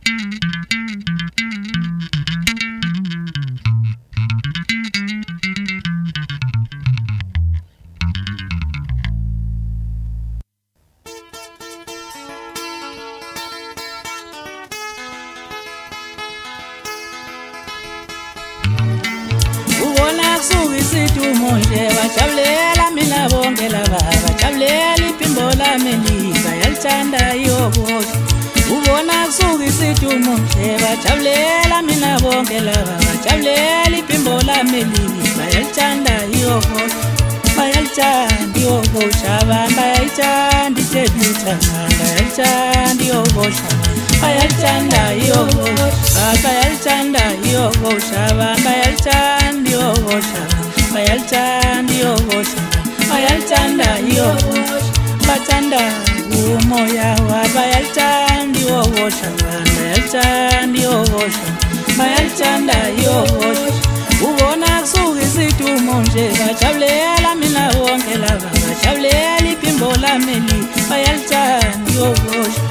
Monje bajabulela mina bonke laba bajabulela iphimbo lami bayalithanda iyokosha ubona kusuka isitumo nje bajabulela mina bonke laba bajabulela iphimbo lami bayalithanda iyokosha bayalithanda iyokosha abantu bayayithanda itebuta bayalithanda iyokosha bayalithanda iyokosha bayalithanda iyokosha abantu bayalithanda iyokosha bayalithanda iyokosha bayalithanda iyokosha bathanda umoya bayalithanda iyokosha bayalithanda iyokosha bayalithanda iyokosha ubona kusuka isitumo nje bajabulela mina bonke laba bajabulela iphimbo lami bayalithanda iyokosha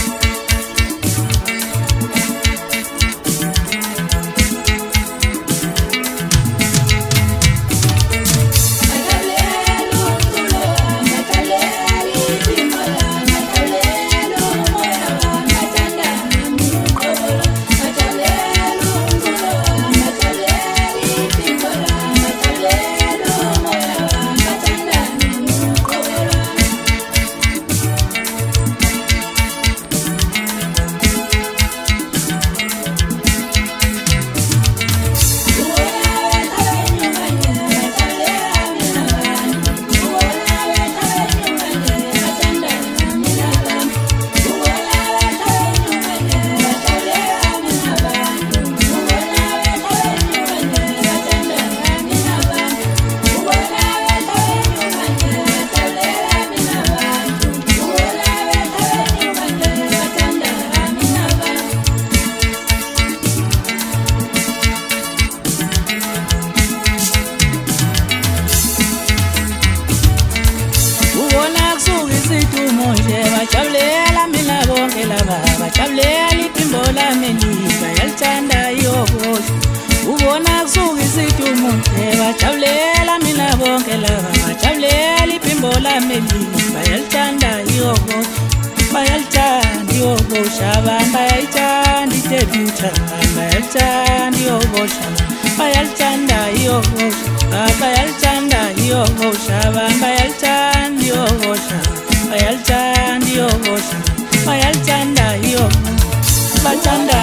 bajabulela mina bonke laba bajabulela iphimbo lami bayalithanda iyokosha ubona kusuka isitumo bajabulela mina bonke laba bajabulela iphimbo lami bayalithanda iyokosha bayalithanda iyokosha abantu bayayithanda itebuta bayalithanda iyokosha bayalithanda iyokosha bayalithanda iyokosha abantu bayalithanda iyokosha bayalithanda iyokosha bayalithanda iyokosha bathanda